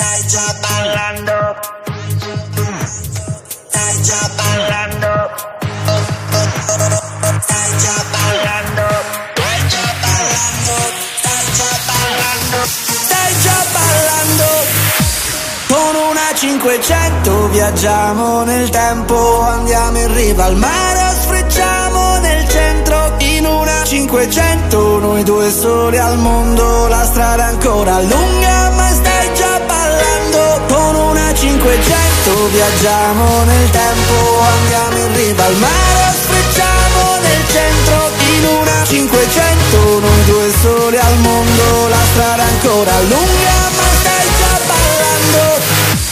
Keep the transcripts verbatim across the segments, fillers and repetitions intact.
Stai già ballando, stai già ballando, stai già ballando, stai già ballando, stai già ballando, stai già ballando. Con una cinquecento viaggiamo nel tempo, andiamo in riva al mare, sfrecciamo nel centro. In una cinquecento noi due soli al mondo, la strada è ancora lunga ma stai già ballando. Con una cinquecento viaggiamo nel tempo, andiamo in riva al mare, sfrecciamo nel centro. In una cinquecento noi due soli al mondo, la strada è ancora lunga ma stai già ballando.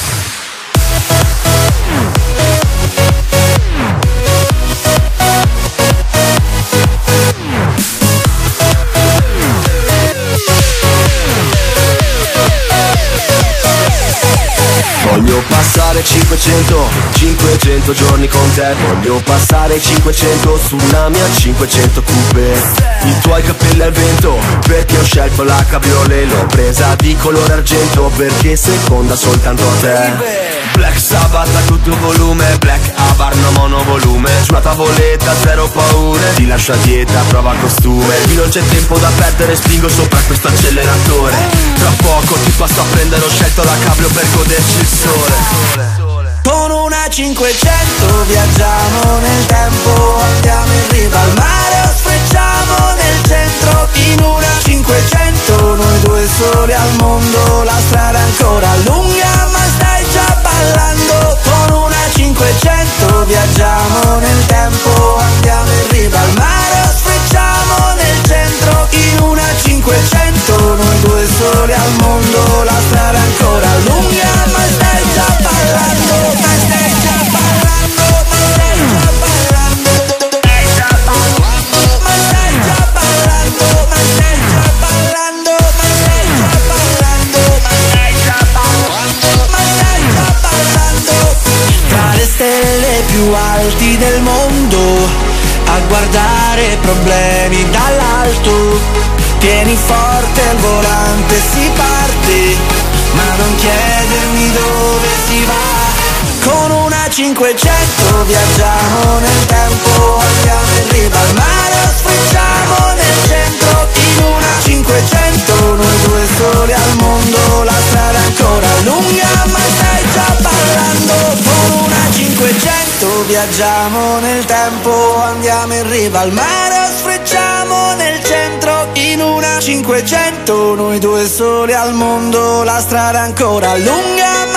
Voglio passare cinquecento, cinquecento giorni con te. Voglio passare cinquecento sulla mia cinquecento coupe. I tuoi capelli al vento, perché ho scelto la cabriolet. L'ho presa di colore argento, perché seconda soltanto a te. Black Sabbath a tutto volume, Black Abarno monovolume. Su una tavoletta zero paure, ti lascio a dieta, prova costume. Qui non c'è tempo da perdere, spingo sopra questo acceleratore. Tra poco ti passo a prendere, ho scelto la cabrio per goderci il sole. Con una cinquecento viaggiamo nel tempo, andiamo in riva al mare, sfrecciamo nel centro. In una cinquecento noi due soli al mondo, la strada è ancora lunga ma stai già ballando. Con una cinquecento viaggiamo nel tempo, andiamo in riva al mare, sfrecciamo nel centro. In una cinquecento noi due soli al mondo, la strada è ancora lunga ma stai già ballando. Ma stai già ballando, ma stai già ballando, stai già ballando, ma stai già ballando, ma stai già ballando, ma stai già ballando, ma stai già ballando, ma stai già ballando. Tra le stelle più alti del mondo, a guardare problemi dall'alto. Tieni forte il volante, si parte, ma non chiedermi dove si va. Con una cinquecento viaggiamo nel tempo, andiamo in riva al mare, sfrecciamo nel centro. In una cinquecento noi due soli al mondo, la strada è ancora lunga ma stai già ballando. Con una cinquecento viaggiamo nel tempo, andiamo in riva al mare, sfrecciamo nel centro. In una cinquecento noi due soli al mondo, la strada è ancora lunga